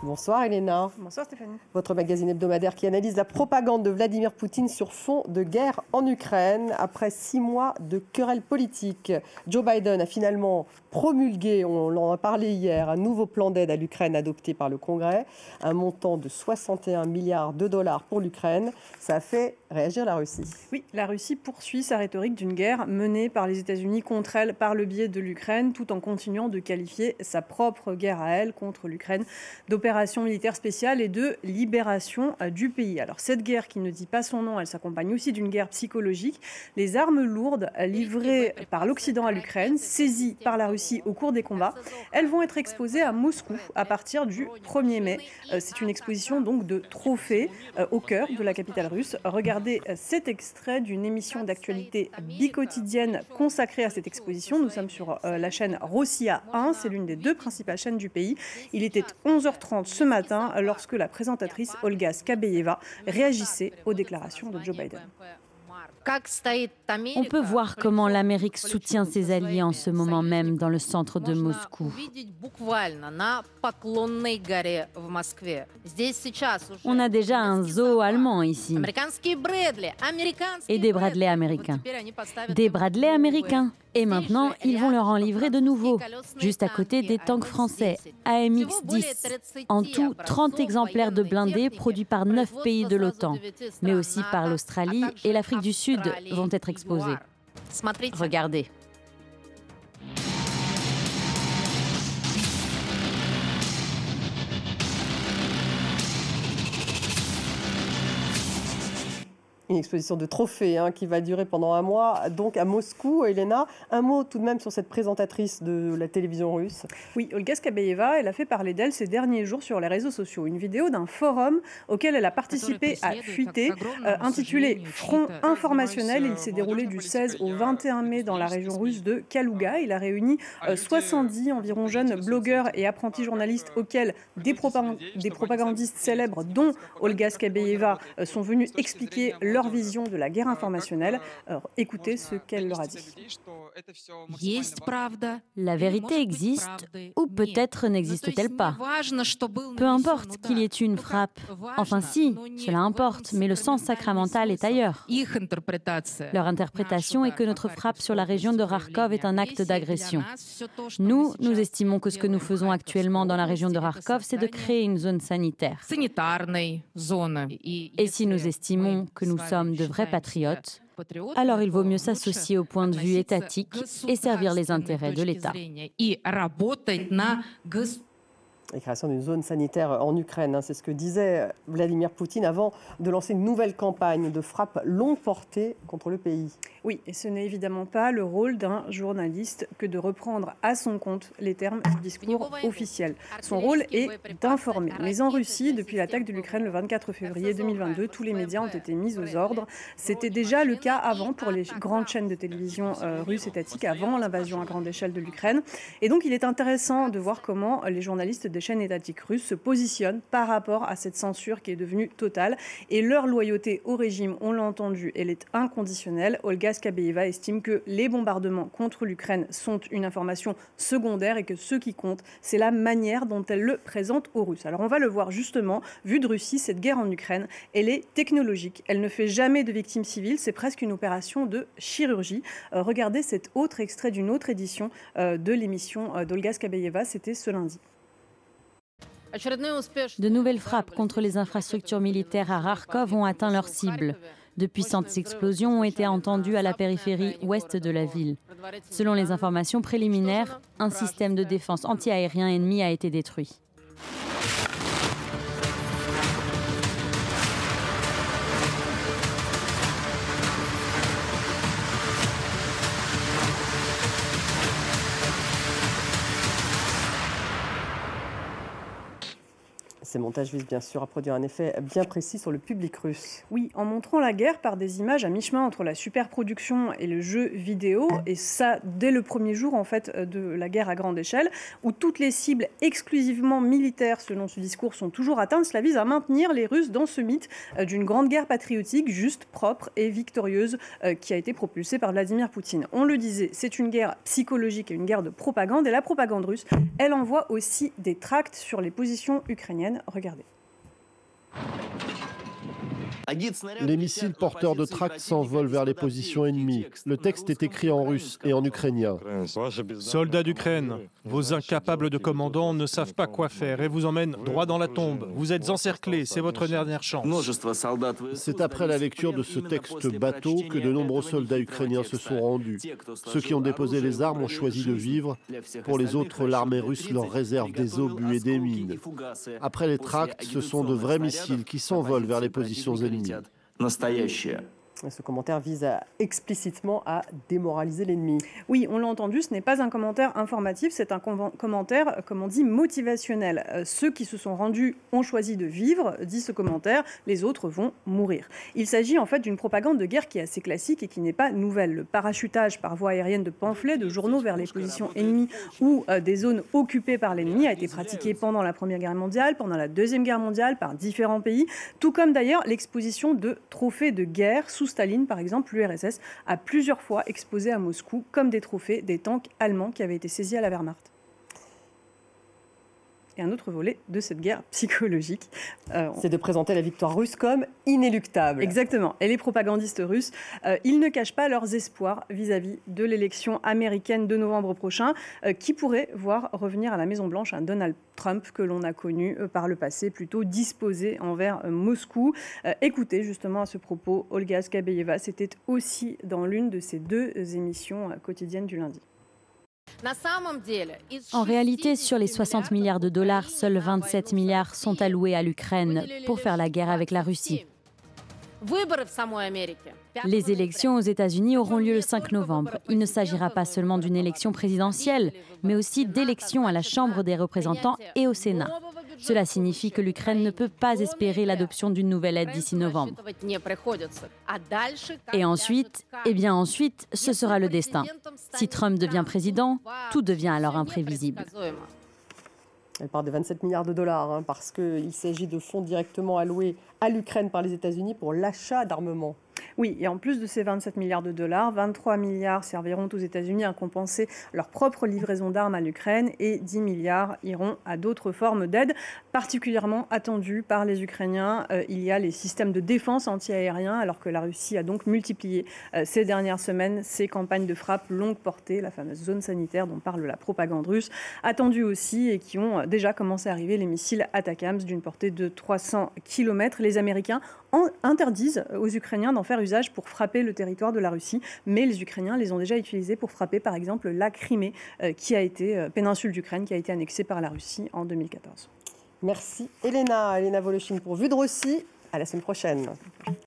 Bonsoir Elena. Bonsoir Stéphanie. Votre magazine hebdomadaire qui analyse la propagande de Vladimir Poutine sur fond de guerre en Ukraine. Après 6 mois de querelles politiques, Joe Biden a finalement promulgué, on en a parlé hier, un nouveau plan d'aide à l'Ukraine adopté par le Congrès. Un montant de 61 milliards de dollars pour l'Ukraine. Ça a fait réagir la Russie. Oui, la Russie poursuit sa rhétorique d'une guerre menée par les États-Unis contre elle par le biais de l'Ukraine, tout en continuant de qualifier sa propre guerre à elle contre l'Ukraine d'opération militaire spéciale et de libération du pays. Alors cette guerre qui ne dit pas son nom, elle s'accompagne aussi d'une guerre psychologique. Les armes lourdes livrées par l'Occident à l'Ukraine, saisies par la Russie au cours des combats, elles vont être exposées à Moscou à partir du 1er mai. C'est une exposition donc de trophées au cœur de la capitale russe. Regardez cet extrait d'une émission d'actualité biquotidienne consacrée à cette exposition. Nous sommes sur la chaîne Rossiya 1, c'est l'une des 2 principales chaînes du pays. Il était 11h30 ce matin lorsque la présentatrice Olga Skabeyeva réagissait aux déclarations de Joe Biden. On peut voir comment l'Amérique soutient ses alliés en ce moment même dans le centre de Moscou. On a déjà un zoo allemand ici et des Bradley américains. Des Bradley américains. Et maintenant, ils vont leur en livrer de nouveaux, juste à côté des tanks français, AMX-10. En tout, 30 exemplaires de blindés produits par 9 pays de l'OTAN, mais aussi par l'Australie et l'Afrique du Sud vont être exposés. Regardez. Une exposition de trophées qui va durer pendant un mois, donc à Moscou. Elena, un mot tout de même sur cette présentatrice de la télévision russe. Oui, Olga Skabeyeva, elle a fait parler d'elle ces derniers jours sur les réseaux sociaux. Une vidéo d'un forum auquel elle a participé à fuiter, intitulé Front informationnel. Il s'est déroulé du 16 au 21 mai dans la région russe de Kalouga. Il a réuni 70 environ jeunes blogueurs et apprentis journalistes auxquels des propagandistes célèbres, dont Olga Skabeyeva, sont venus expliquer leur vision de la guerre informationnelle. Alors, écoutez ce qu'elle leur a dit. La vérité existe, ou peut-être n'existe-t-elle pas. Peu importe qu'il y ait eu une frappe. Enfin si, cela importe, mais le sens sacramental est ailleurs. Leur interprétation est que notre frappe sur la région de Kharkov est un acte d'agression. Nous estimons que ce que nous faisons actuellement dans la région de Kharkov, c'est de créer une zone sanitaire. Et si nous estimons que nous sommes de vrais patriotes, alors il vaut mieux s'associer au point de vue étatique et servir les intérêts de l'État. La création d'une zone sanitaire en Ukraine, c'est ce que disait Vladimir Poutine avant de lancer une nouvelle campagne de frappe longue portée contre le pays. Oui, et ce n'est évidemment pas le rôle d'un journaliste que de reprendre à son compte les termes du discours officiel. Son rôle est d'informer. Mais en Russie, depuis l'attaque de l'Ukraine le 24 février 2022, tous les médias ont été mis aux ordres. C'était déjà le cas avant pour les grandes chaînes de télévision russes étatiques, avant l'invasion à grande échelle de l'Ukraine. Et donc il est intéressant de voir comment les journalistes des chaînes étatiques russes se positionnent par rapport à cette censure qui est devenue totale. Et leur loyauté au régime, on l'a entendu, elle est inconditionnelle. Olga Skabeyeva estime que les bombardements contre l'Ukraine sont une information secondaire et que ce qui compte, c'est la manière dont elle le présente aux Russes. Alors on va le voir justement, vu de Russie, cette guerre en Ukraine, elle est technologique. Elle ne fait jamais de victimes civiles, c'est presque une opération de chirurgie. Regardez cet autre extrait d'une autre édition de l'émission d'Olga Skabeyeva, c'était ce lundi. De nouvelles frappes contre les infrastructures militaires à Kharkov ont atteint leur cible. De puissantes explosions ont été entendues à la périphérie ouest de la ville. Selon les informations préliminaires, un système de défense antiaérien ennemi a été détruit. Ces montages visent bien sûr à produire un effet bien précis sur le public russe. Oui, en montrant la guerre par des images à mi-chemin entre la superproduction et le jeu vidéo, et ça dès le premier jour en fait de la guerre à grande échelle, où toutes les cibles exclusivement militaires selon ce discours sont toujours atteintes, cela vise à maintenir les Russes dans ce mythe d'une grande guerre patriotique juste, propre et victorieuse qui a été propulsée par Vladimir Poutine. On le disait, c'est une guerre psychologique et une guerre de propagande, et la propagande russe, elle envoie aussi des tracts sur les positions ukrainiennes. l'Ukraine. Regardez. Les missiles porteurs de tracts s'envolent vers les positions ennemies. Le texte est écrit en russe et en ukrainien. Soldats d'Ukraine, vos incapables de commandants ne savent pas quoi faire et vous emmènent droit dans la tombe. Vous êtes encerclés, c'est votre dernière chance. C'est après la lecture de ce texte bateau que de nombreux soldats ukrainiens se sont rendus. Ceux qui ont déposé les armes ont choisi de vivre. Pour les autres, l'armée russe leur réserve des obus et des mines. Après les tracts, ce sont de vrais missiles qui s'envolent vers les positions ennemies. Ce commentaire vise explicitement à démoraliser l'ennemi. Oui, on l'a entendu, ce n'est pas un commentaire informatif, c'est un commentaire, comme on dit, motivationnel. Ceux qui se sont rendus ont choisi de vivre, dit ce commentaire, les autres vont mourir. Il s'agit en fait d'une propagande de guerre qui est assez classique et qui n'est pas nouvelle. Le parachutage par voie aérienne de pamphlets, de journaux vers les positions ennemies ou des zones occupées par l'ennemi a été pratiqué pendant la Première Guerre mondiale, pendant la Deuxième Guerre mondiale, par différents pays, tout comme d'ailleurs l'exposition de trophées de guerre sous Staline, par exemple, l'URSS a plusieurs fois exposé à Moscou comme des trophées des tanks allemands qui avaient été saisis à la Wehrmacht. Et un autre volet de cette guerre psychologique. C'est de présenter la victoire russe comme inéluctable. Exactement. Et les propagandistes russes, ils ne cachent pas leurs espoirs vis-à-vis de l'élection américaine de novembre prochain, qui pourrait voir revenir à la Maison-Blanche un Donald Trump que l'on a connu par le passé, plutôt disposé envers Moscou. Écoutez justement à ce propos Olga Skabeyeva, c'était aussi dans l'une de ces deux émissions quotidiennes du lundi. En réalité, sur les 60 milliards de dollars, seuls 27 milliards sont alloués à l'Ukraine pour faire la guerre avec la Russie. Les élections aux États-Unis auront lieu le 5 novembre. Il ne s'agira pas seulement d'une élection présidentielle, mais aussi d'élections à la Chambre des représentants et au Sénat. Cela signifie que l'Ukraine ne peut pas espérer l'adoption d'une nouvelle aide d'ici novembre. Et ensuite, ensuite, ce sera le destin. Si Trump devient président, tout devient alors imprévisible. Elle parle de 27 milliards de dollars, parce qu'il s'agit de fonds directement alloués à l'Ukraine par les États-Unis pour l'achat d'armement. Oui, et en plus de ces 27 milliards de dollars, 23 milliards serviront aux États-Unis à compenser leur propre livraison d'armes à l'Ukraine et 10 milliards iront à d'autres formes d'aide particulièrement attendues par les Ukrainiens. Il y a les systèmes de défense anti-aériens, alors que la Russie a donc multiplié ces dernières semaines ses campagnes de frappe longue portée, la fameuse zone sanitaire dont parle la propagande russe, attendues aussi et qui ont déjà commencé à arriver les missiles ATACMS d'une portée de 300 km. Les Américains interdisent aux Ukrainiens d'en faire usage pour frapper le territoire de la Russie, mais les Ukrainiens les ont déjà utilisés pour frapper par exemple la Crimée, péninsule d'Ukraine, qui a été annexée par la Russie en 2014. Merci Elena Voloshin pour Vue de Russie. À la semaine prochaine.